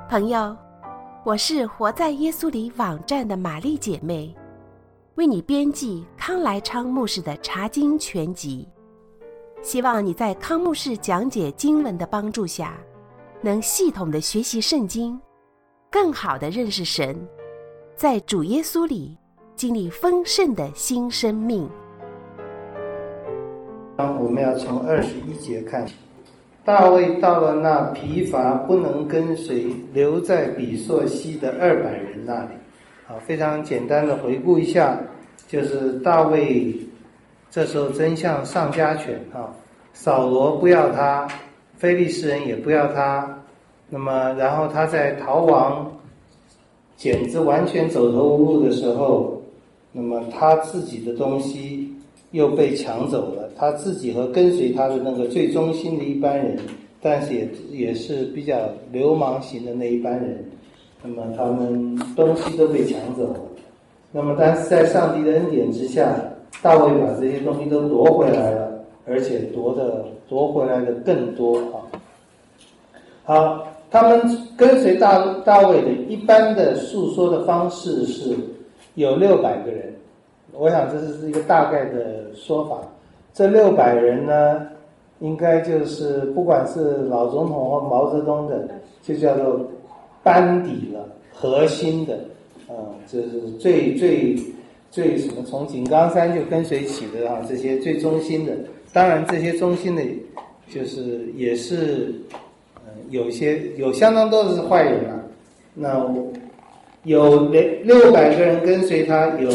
朋友，我是活在耶稣里网站的玛丽姐妹，为你编辑康来昌牧师的查经全集，希望你在康牧师讲解经文的帮助下，能系统的学习圣经，更好的认识神，在主耶稣里经历丰盛的新生命。 我们要从21节看，大卫到了那疲乏不能跟随留在比朔西的200人那里。非常简单的回顾一下，就是大卫这时候真像上家犬，扫罗不要他，非利士人也不要他，那么然后他在逃亡简直完全走投无路的时候，那么他自己的东西又被抢走了，他自己和跟随他的那个最忠心的一般人，但是也是比较流氓型的那一般人，那么他们东西都被抢走了。那么但是在上帝的恩典之下，大卫把这些东西都夺回来了，而且夺回来的更多。好，他们跟随大卫的一般的诉说的方式是有600个人，我想这是一个大概的说法。这600人呢，应该就是不管是老总统或毛泽东的，就叫做班底了，核心的，这是最什么，从井冈山就跟随起的这些最忠心的。当然这些忠心的就是也是有相当多的是坏人啊。那有600个人跟随他，有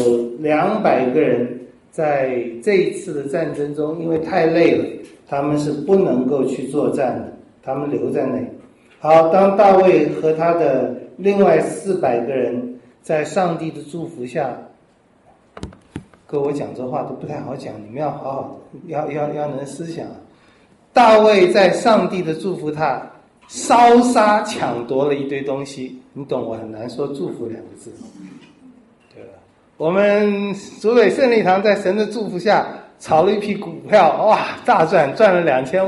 200个人在这一次的战争中因为太累了，他们是不能够去作战的，他们留在那里。好，当大卫和他的另外400个人在上帝的祝福下，各位我讲这话都不太好讲，你们要好好要能思想。大卫在上帝的祝福下烧杀抢夺了一堆东西，你懂我很难说祝福2个字，对吧？我们竹北胜利堂在神的祝福下炒了一批股票，哇，大赚了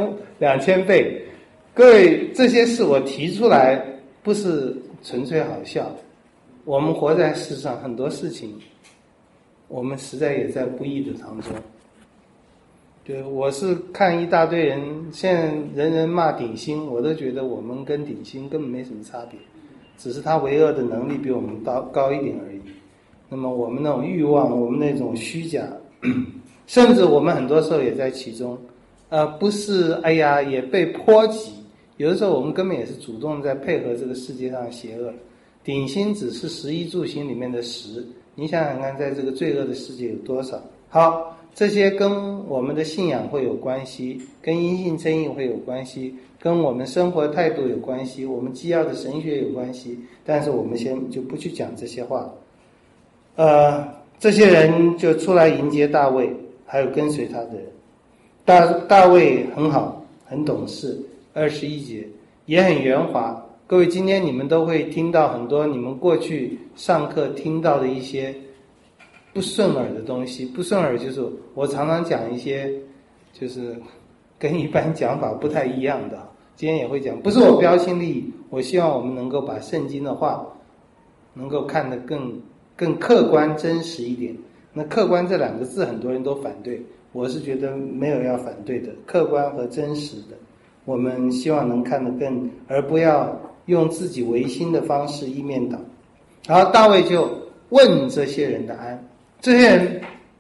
2000倍。各位，这些事我提出来不是纯粹好笑，我们活在世上很多事情，我们实在也在不易的当中。对，我是看一大堆人现在人人骂顶新，我都觉得我们跟顶新根本没什么差别，只是他为恶的能力比我们高一点而已。那么我们那种欲望，我们那种虚假，甚至我们很多时候也在其中，不是也被波及，有的时候我们根本也是主动在配合这个世界上的邪恶。顶新只是食衣住行里面的食，你想想看，在这个罪恶的世界有多少。好，这些跟我们的信仰会有关系，跟因信称义会有关系，跟我们生活态度有关系，我们基要的神学有关系，但是我们先就不去讲这些话。这些人就出来迎接大卫，还有跟随他的人。大卫很好，很懂事，21节也很圆滑。各位，今天你们都会听到很多你们过去上课听到的一些不顺耳的东西。不顺耳就是我常常讲一些就是跟一般讲法不太一样的，今天也会讲，不是我标新立异，我希望我们能够把圣经的话能够看得更客观真实一点。那客观这2个字很多人都反对，我是觉得没有要反对的，客观和真实的我们希望能看得更，而不要用自己违心的方式一面倒。然后大卫就问这些人的安，这些人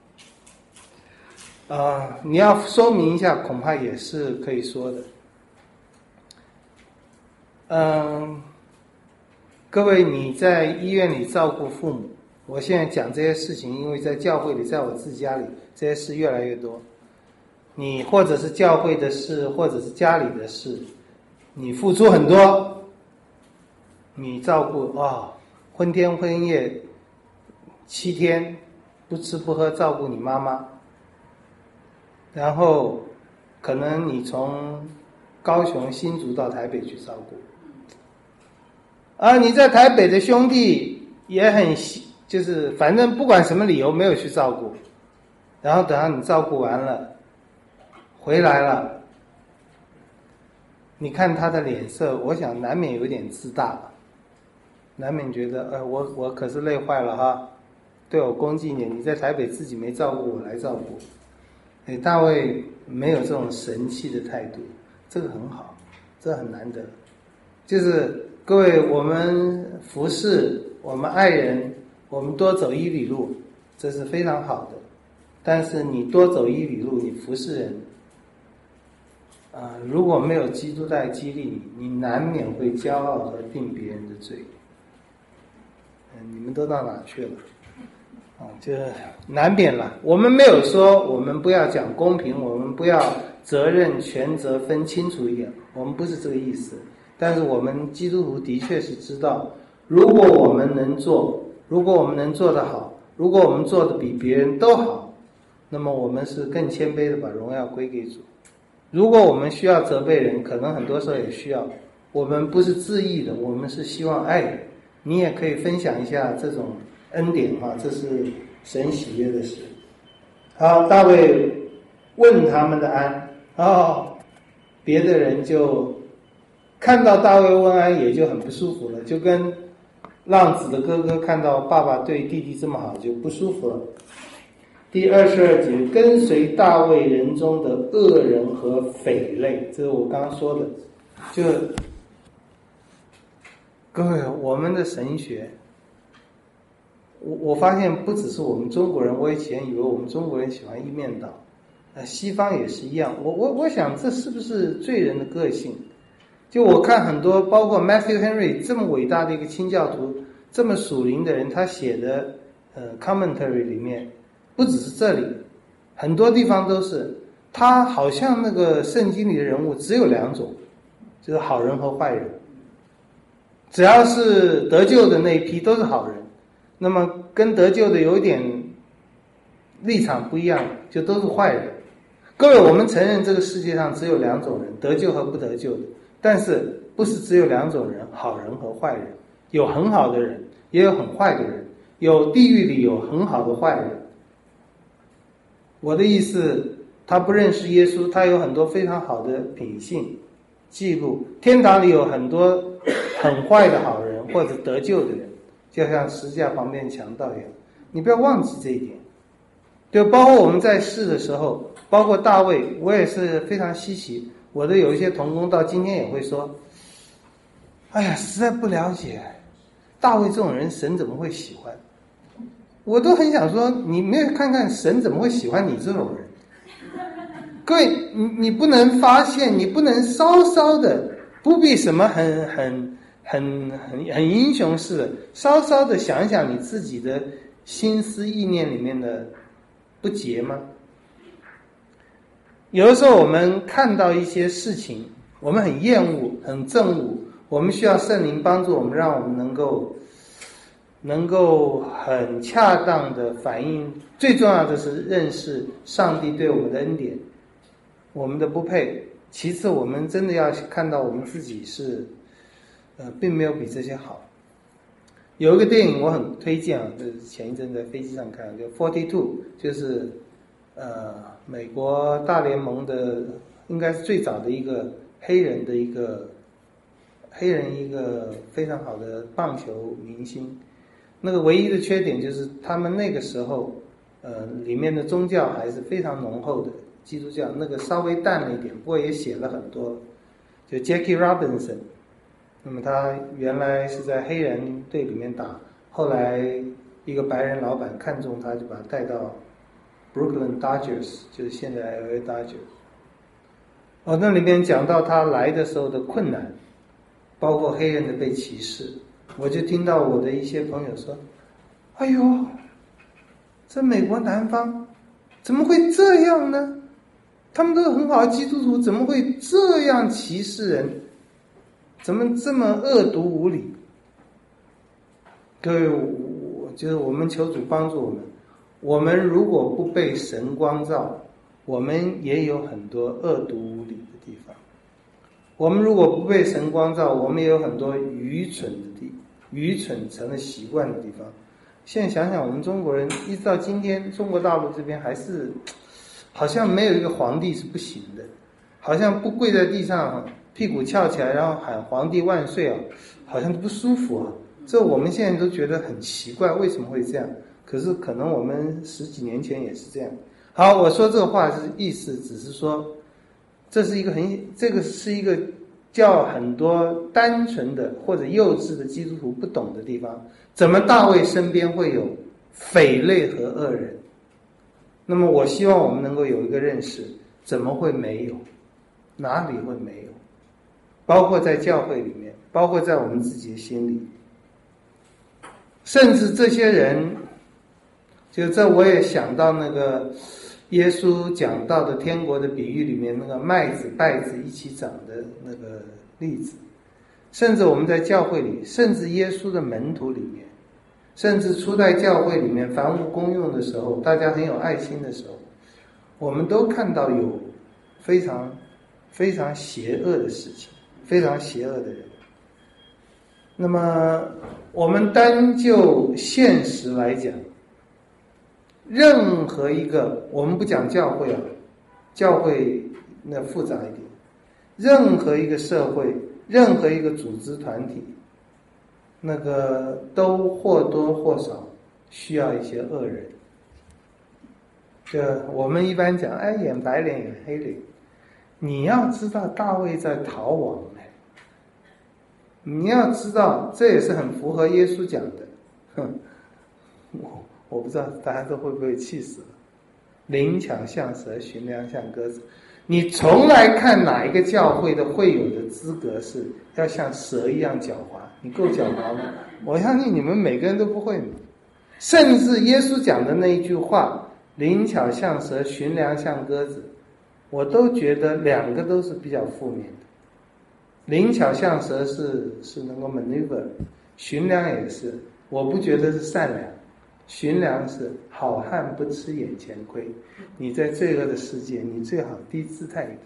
你要说明一下恐怕也是可以说的。各位，你在医院里照顾父母，我现在讲这些事情，因为在教会里，在我自己家里，这些事越来越多。你或者是教会的事，或者是家里的事，你付出很多，你照顾昏天昏夜7天不吃不喝照顾你妈妈，然后可能你从高雄新竹到台北去照顾，你在台北的兄弟也很就是反正不管什么理由没有去照顾，然后等到你照顾完了回来了，你看他的脸色，我想难免有点自大吧。 难免觉得，我可是累坏了哈，对我恭敬一点，你在台北自己没照顾，我来照顾。大卫没有这种神气的态度，这个很好，这很难得。就是各位，我们服侍我们爱人，我们多走1里路，这是非常好的。但是你多走1里路，你服侍人，如果没有基督在激励你，你难免会骄傲和定别人的罪。你们都到哪去了？就难免了。我们没有说我们不要讲公平，我们不要责任权责分清楚一点，我们不是这个意思。但是我们基督徒的确是知道，如果我们能做，如果我们能做得好，如果我们做得比别人都好，那么我们是更谦卑的把荣耀归给主。如果我们需要责备人，可能很多时候也需要，我们不是自意的，我们是希望爱人。你也可以分享一下这种恩典这是神喜悦的事。好，大卫问他们的安，别的人就看到大卫问安也就很不舒服了，就跟浪子的哥哥看到爸爸对弟弟这么好就不舒服了。第22节，跟随大卫人中的恶人和匪类，这是我刚刚说的。就各位，我们的神学，我发现不只是我们中国人，我以前以为我们中国人喜欢一面倒，西方也是一样。我想这是不是罪人的个性？就我看很多，包括 Matthew Henry 这么伟大的一个清教徒，这么属灵的人，他写的commentary 里面，不只是这里，很多地方都是，他好像那个圣经里的人物只有2种，就是好人和坏人。只要是得救的那一批都是好人，那么跟得救的有一点立场不一样，就都是坏人。各位，我们承认这个世界上只有2种人，得救和不得救的，但是不是只有2种人，好人和坏人，有很好的人，也有很坏的人，有地狱里有很好的坏人。我的意思，他不认识耶稣，他有很多非常好的品性记录，天堂里有很多很坏的好人或者得救的人，就像十字架旁边强盗一样，你不要忘记这一点。就包括我们在世的时候，包括大卫，我也是非常稀奇，我的有一些同工到今天也会说，哎呀，实在不了解大卫这种人神怎么会喜欢。我都很想说，你没有看看神怎么会喜欢你这种人。各位，你不能发现，你不能稍稍的，不必什么很英雄式的，稍稍的想一想你自己的心思意念里面的不洁吗？有的时候我们看到一些事情，我们很厌恶很憎恶，我们需要圣灵帮助我们，让我们能够很恰当的反映，最重要的是认识上帝对我们的恩典，我们的不配。其次，我们真的要看到我们自己是并没有比这些好。有一个电影我很推荐就是前一阵在飞机上看，就42，就是美国大联盟的，应该是最早的一个黑人一个非常好的棒球明星。那个唯一的缺点就是他们那个时候里面的宗教还是非常浓厚的，基督教那个稍微淡了一点，不过也写了很多。就 Jackie Robinson， 那么他原来是在黑人队里面打，后来一个白人老板看中他，就把他带到 Brooklyn Dodgers， 就是现在 LA Dodgers。那里面讲到他来的时候的困难，包括黑人的被歧视，我就听到我的一些朋友说，哎呦，这美国南方怎么会这样呢？他们都是很好的基督徒，怎么会这样歧视人？怎么这么恶毒无理？各位，就是我们求主帮助我们。我们如果不被神光照，我们也有很多恶毒无理的地方。我们如果不被神光照，我们也有很多愚蠢成了习惯的地方。现在想想，我们中国人一直到今天，中国大陆这边还是好像没有一个皇帝是不行的，好像不跪在地上屁股翘起来然后喊皇帝万岁好像不舒服这我们现在都觉得很奇怪，为什么会这样？可是可能我们10几年前也是这样。好，我说这个话是意思，只是说，这是一个叫很多单纯的或者幼稚的基督徒不懂的地方。怎么大卫身边会有匪类和恶人？那么我希望我们能够有一个认识，怎么会没有？哪里会没有？包括在教会里面，包括在我们自己的心里，甚至这些人，就这我也想到那个耶稣讲到的天国的比喻里面那个麦子稗子一起长的那个例子，甚至我们在教会里，甚至耶稣的门徒里面，甚至初代教会里面凡物公用的时候，大家很有爱心的时候，我们都看到有非常非常邪恶的事情，非常邪恶的人。那么我们单就现实来讲，任何一个，我们不讲教会啊，教会那复杂一点，任何一个社会，任何一个组织团体，那个都或多或少需要一些恶人。这我们一般讲，哎，演白脸演黑脸。你要知道大卫在逃亡，你要知道这也是很符合耶稣讲的。我不知道大家都会不会气死了。灵巧像蛇，寻良像鸽子。你从来看哪一个教会的会友的资格是要像蛇一样狡猾？你够狡猾吗？我相信你们每个人都不会嘛。甚至耶稣讲的那一句话，灵巧像蛇，寻良像鸽子，我都觉得两个都是比较负面的。灵巧像蛇是能够 maneuver， 寻良也是，我不觉得是善良。寻良是好汉不吃眼前亏，你在罪恶的世界，你最好低姿态一点。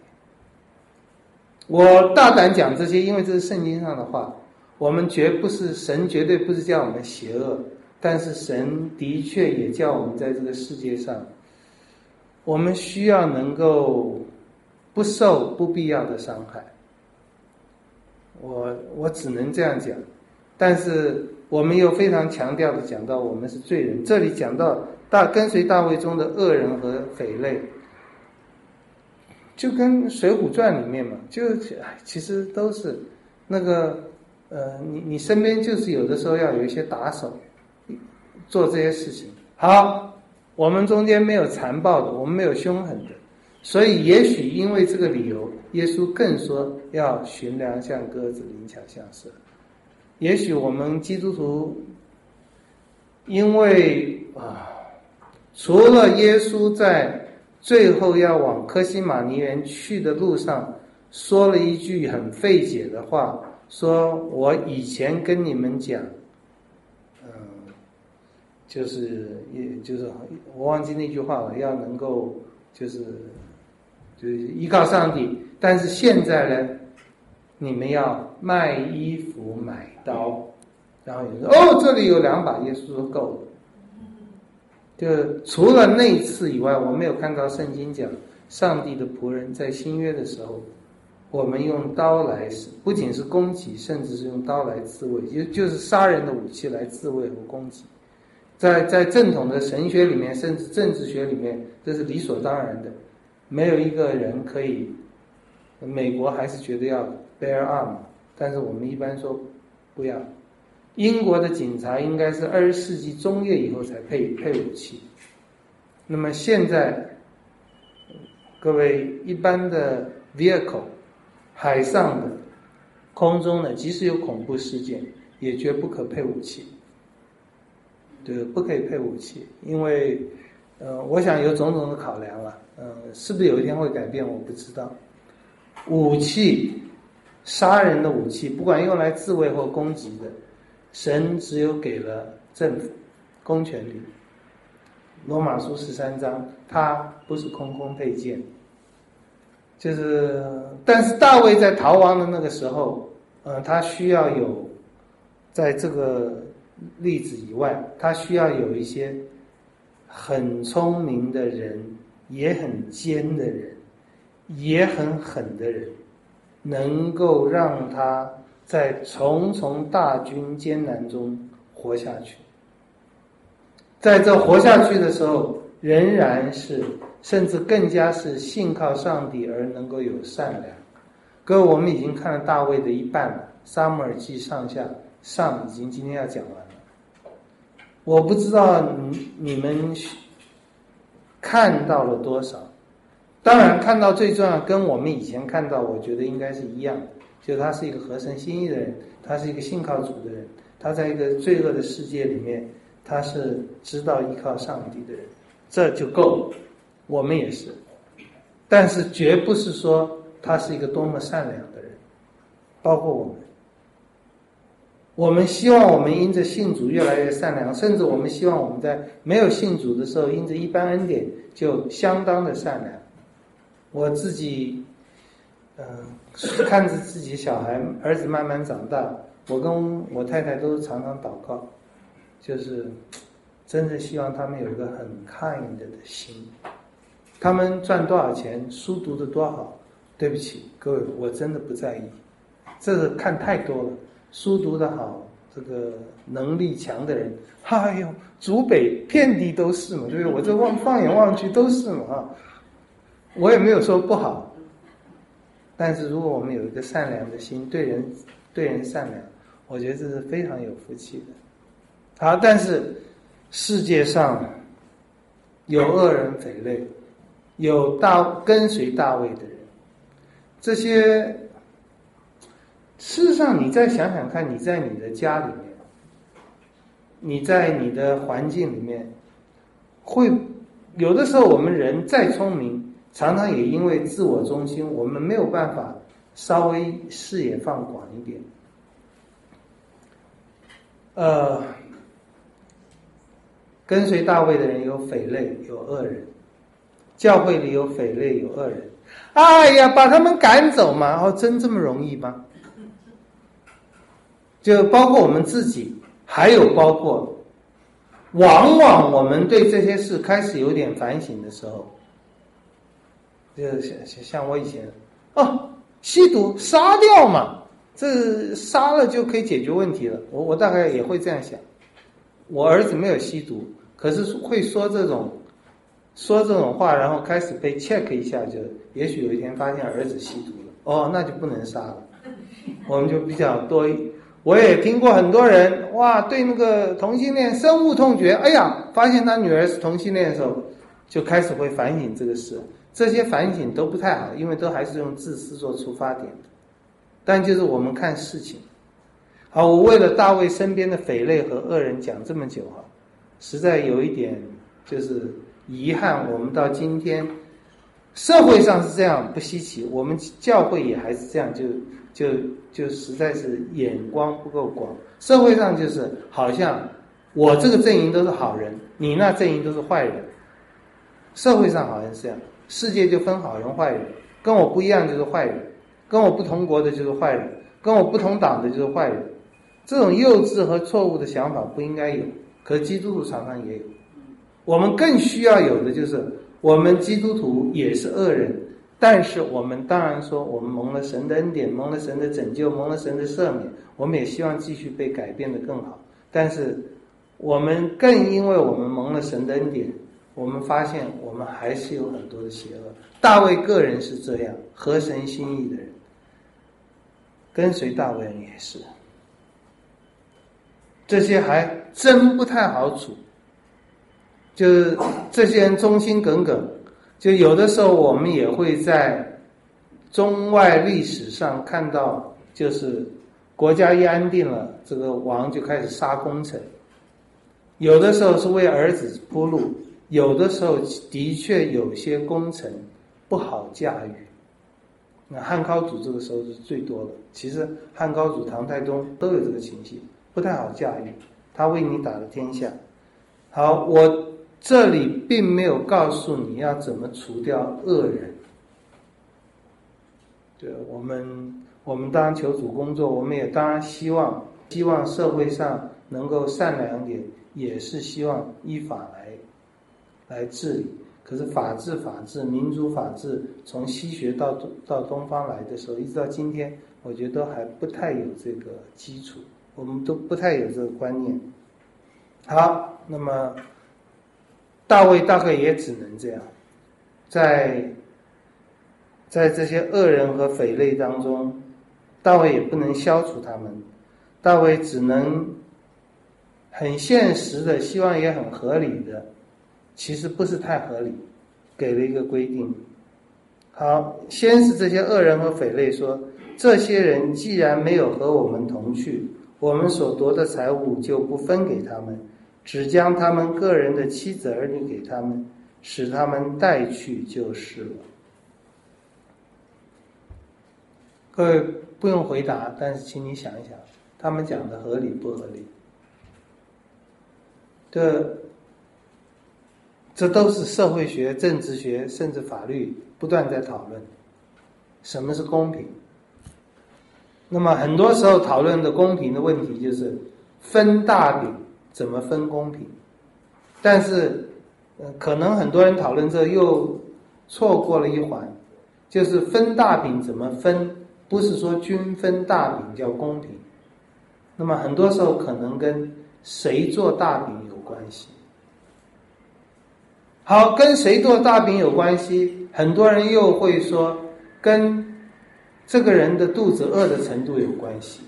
我大胆讲这些，因为这是圣经上的话，我们神绝对不是叫我们邪恶，但是神的确也叫我们在这个世界上，我们需要能够不受不必要的伤害。我只能这样讲，但是我们又非常强调的讲到我们是罪人。这里讲到跟随大卫中的恶人和匪类，就跟水浒传里面嘛，就其实都是那个你身边就是有的时候要有一些打手做这些事情。好，我们中间没有残暴的，我们没有凶狠的，所以也许因为这个理由，耶稣更说要寻良像鸽子，灵巧像蛇。也许我们基督徒因为除了耶稣在最后要往科西玛尼园去的路上说了一句很费解的话，说我以前跟你们讲，就是我忘记那句话了，要能够就是依靠上帝，但是现在呢，你们要卖衣服买刀。然后有人说这里有2把，耶稣说够了。就除了那一次以外，我没有看到圣经讲上帝的仆人在新约的时候，我们用刀来不仅是攻击，甚至是用刀来自卫，就是杀人的武器来自卫和攻击。在正统的神学里面，甚至政治学里面，这是理所当然的，没有一个人可以。美国还是觉得要 bear arm， 但是我们一般说不要。英国的警察应该是20世纪中叶以后才配武器。那么现在各位一般的 vehicle， 海上的、空中的，即使有恐怖事件，也绝不可配武器。对，不可以配武器，因为我想有种种的考量了。是不是有一天会改变，我不知道。武器，杀人的武器，不管用来自卫或攻击的，神只有给了政府公权力。罗马书13章，他不是空空配剑。但是大卫在逃亡的那个时候，他需要有，在这个例子以外，他需要有一些很聪明的人，也很奸的人，也很狠的人，能够让他在重重大军艰难中活下去。在这活下去的时候，仍然是甚至更加是信靠上帝而能够有善良。各位，我们已经看了大卫的一半了，撒母耳记上下上已经今天要讲完了。我不知道你们看到了多少，当然看到最重要跟我们以前看到我觉得应该是一样的，就是他是一个合神心意的人，他是一个信靠主的人，他在一个罪恶的世界里面，他是知道依靠上帝的人，这就够了。我们也是，但是绝不是说他是一个多么善良的人，包括我们。我们希望我们因着信主越来越善良，甚至我们希望我们在没有信主的时候，因着一般恩典就相当的善良。我自己看着自己小孩儿子慢慢长大，我跟我太太都常常祷告，就是真的希望他们有一个很 kind 的心。他们赚多少钱，书读得多好，对不起各位，我真的不在意，这个看太多了。书读得好，这个能力强的人，哎呦，祖北遍地都是嘛，对不对？我这放眼望去都是嘛啊。我也没有说不好，但是如果我们有一个善良的心，对人善良，我觉得这是非常有福气的。好，但是世界上有恶人匪类，有跟随大卫的人，这些事实上你再想想看，你在你的家里面，你在你的环境里面，会有的时候我们人再聪明，常常也因为自我中心，我们没有办法稍微视野放广一点。跟随大卫的人有匪类，有恶人，教会里有匪类，有恶人。哎呀，把他们赶走嘛，真这么容易吗？就包括我们自己，还有包括往往我们对这些事开始有点反省的时候，就像我以前吸毒杀掉嘛，这杀了就可以解决问题了。我大概也会这样想。我儿子没有吸毒，可是会说这种话，然后开始被 check 一下，就也许有一天发现儿子吸毒了，那就不能杀了。我们就比较多。我也听过很多人对那个同性恋深恶痛绝，哎呀，发现他女儿是同性恋的时候，就开始会反省这个事。这些反省都不太好，因为都还是用自私做出发点的。但就是我们看事情。好，我为了大卫身边的匪类和恶人讲这么久实在有一点就是遗憾，我们到今天社会上是这样不稀奇，我们教会也还是这样，就实在是眼光不够广。社会上就是好像我这个阵营都是好人，你那阵营都是坏人。社会上好像是这样，世界就分好人坏人，跟我不一样就是坏人，跟我不同国的就是坏人，跟我不同党的就是坏人。这种幼稚和错误的想法不应该有，可基督徒常常也有。我们更需要有的就是我们基督徒也是恶人，但是我们当然说我们蒙了神的恩典，蒙了神的拯救，蒙了神的赦免，我们也希望继续被改变得更好。但是我们更因为我们蒙了神的恩典，我们发现我们还是有很多的邪恶。大卫个人是这样，合神心意的人，跟随大卫人也是。这些还真不太好处，就是这些人忠心耿耿，就有的时候我们也会在中外历史上看到，就是国家一安定了，这个王就开始杀功臣，有的时候是为儿子铺路，有的时候的确有些功臣不好驾驭。那汉高祖这个时候是最多的，其实汉高祖、唐太宗都有这个情形，不太好驾驭，他为你打了天下。好，我这里并没有告诉你要怎么除掉恶人。对，我们当然求主工作，我们也当然希望社会上能够善良一点，也是希望依法来治理。 可是法治、民主法治，从西学到东方来的时候，一直到今天，我觉得都还不太有这个基础，我们都不太有这个观念。好，那么大卫大概也只能这样，在这些恶人和匪类当中，大卫也不能消除他们，大卫只能很现实的，希望也很合理的，其实不是太合理，给了一个规定。好，先是这些恶人和匪类说，这些人既然没有和我们同去，我们所夺的财物就不分给他们，只将他们个人的妻子儿女给他们，使他们带去就是了。各位不用回答，但是请你想一想，他们讲的合理不合理？这都是社会学、政治学甚至法律不断在讨论什么是公平。那么很多时候讨论的公平的问题就是分大饼怎么分公平，但是可能很多人讨论这又错过了一环，就是分大饼怎么分，不是说均分大饼叫公平，那么很多时候可能跟谁做大饼有关系。好，跟谁做大饼有关系，很多人又会说跟这个人的肚子饿的程度有关系。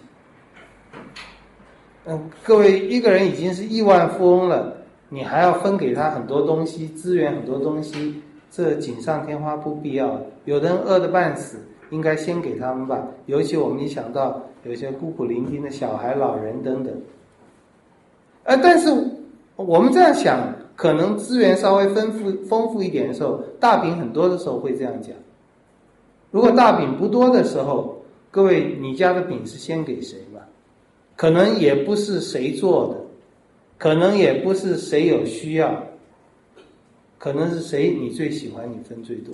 各位，一个人已经是亿万富翁了，你还要分给他很多东西，资源很多东西，这锦上添花不必要。有的人饿得半死，应该先给他们吧，尤其我们一想到有些孤苦伶仃的小孩、老人等等。但是我们这样想，可能资源稍微丰富一点的时候，大饼很多的时候会这样讲。如果大饼不多的时候，各位，你家的饼是先给谁吧？可能也不是谁做的，可能也不是谁有需要，可能是谁你最喜欢，你分最多。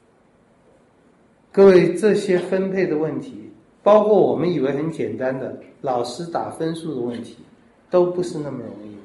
各位，这些分配的问题，包括我们以为很简单的老师打分数的问题，都不是那么容易。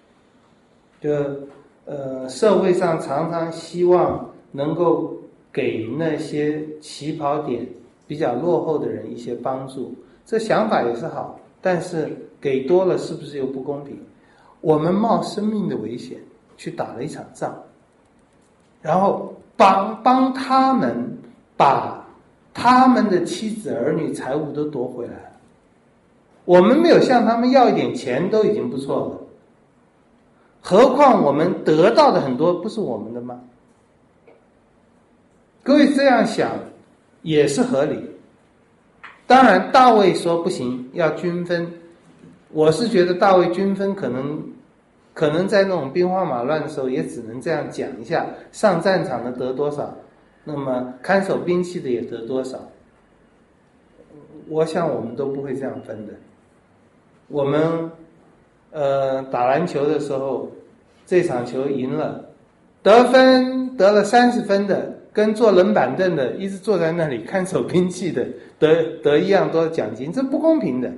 社会上常常希望能够给那些起跑点比较落后的人一些帮助，这想法也是好，但是给多了是不是又不公平？我们冒生命的危险去打了一场仗，然后帮他们把他们的妻子儿女财物都夺回来了，我们没有向他们要一点钱都已经不错了，何况我们得到的很多不是我们的吗？各位这样想也是合理。当然大卫说不行，要均分，我是觉得大卫均分可能在那种兵荒马乱的时候也只能这样讲一下，上战场的得多少，那么看守兵器的也得多少。我想我们都不会这样分的。我们打篮球的时候，这场球赢了，得了30分的跟坐冷板凳的一直坐在那里看守兵器的得一样多的奖金，这不公平的。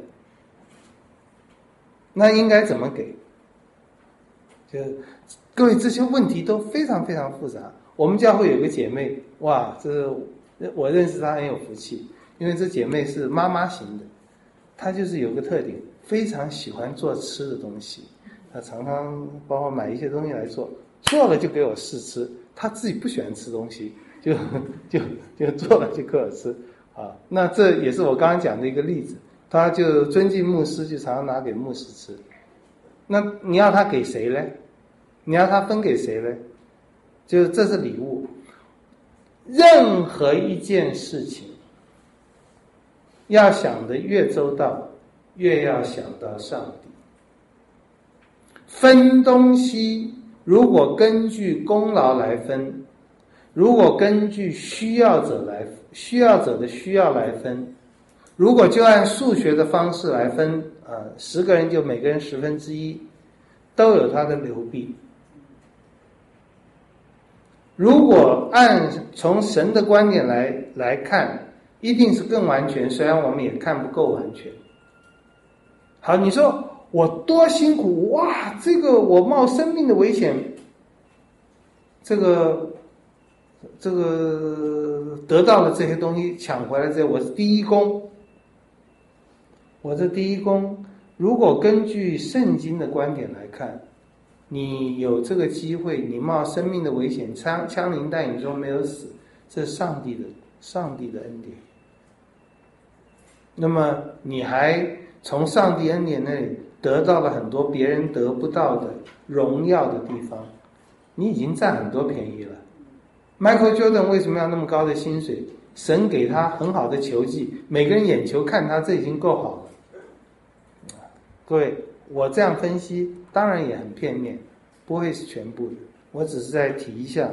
那应该怎么给？就各位，这些问题都非常非常复杂。我们教会有个姐妹，哇，我认识她很有福气，因为这姐妹是妈妈型的，她就是有个特点，非常喜欢做吃的东西，她常常帮我买一些东西来做了就给我试吃，她自己不喜欢吃东西，就做了就给我吃啊。那这也是我刚刚讲的一个例子，她就尊敬牧师，就常常拿给牧师吃。那你要他给谁呢？你要他分给谁呢？就这是礼物。任何一件事情要想得越周到，越要想到上帝。分东西如果根据功劳来分，如果根据需要者的需要来分，如果就按数学的方式来分，10个人就每个人1/10，都有他的流弊。如果从神的观点来看，一定是更完全，虽然我们也看不够完全。好，你说我多辛苦，哇，这个我冒生命的危险，这个这个得到了这些东西抢回来之后，我是第一功。我这第一功，如果根据圣经的观点来看，你有这个机会，你冒生命的危险，枪林弹雨中没有死，这是上帝的恩典。那么你还从上帝恩典那里得到了很多别人得不到的荣耀的地方，你已经占很多便宜了。Michael Jordan 为什么要那么高的薪水？神给他很好的球技，每个人眼球看他，这已经够好了。各位，我这样分析当然也很片面，不会是全部的，我只是在提一下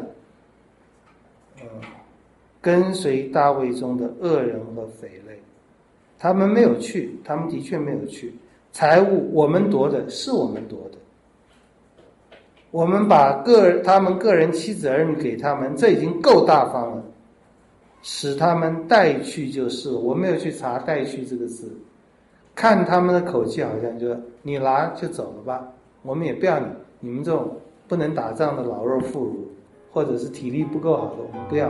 跟随大卫中的恶人和匪类，他们没有去，他们的确没有去。财物我们夺的，是我们夺的，我们把他们个人妻子儿女给他们，这已经够大方了，使他们带去就是。我没有去查带去这个字，看他们的口气好像就你拿就走了吧，我们也不要你们这种不能打仗的老弱妇孺，或者是体力不够好的，我们不要。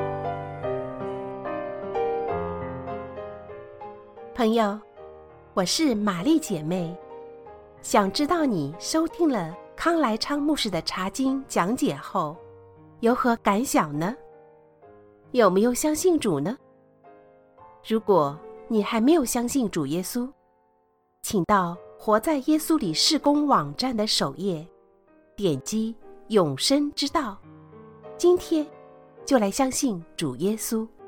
朋友，我是玛丽姐妹，想知道你收听了康来昌牧师的查经讲解后有何感想呢？有没有相信主呢？如果你还没有相信主耶稣，请到活在耶稣里事工网站的首页，点击永生之道，今天就来相信主耶稣。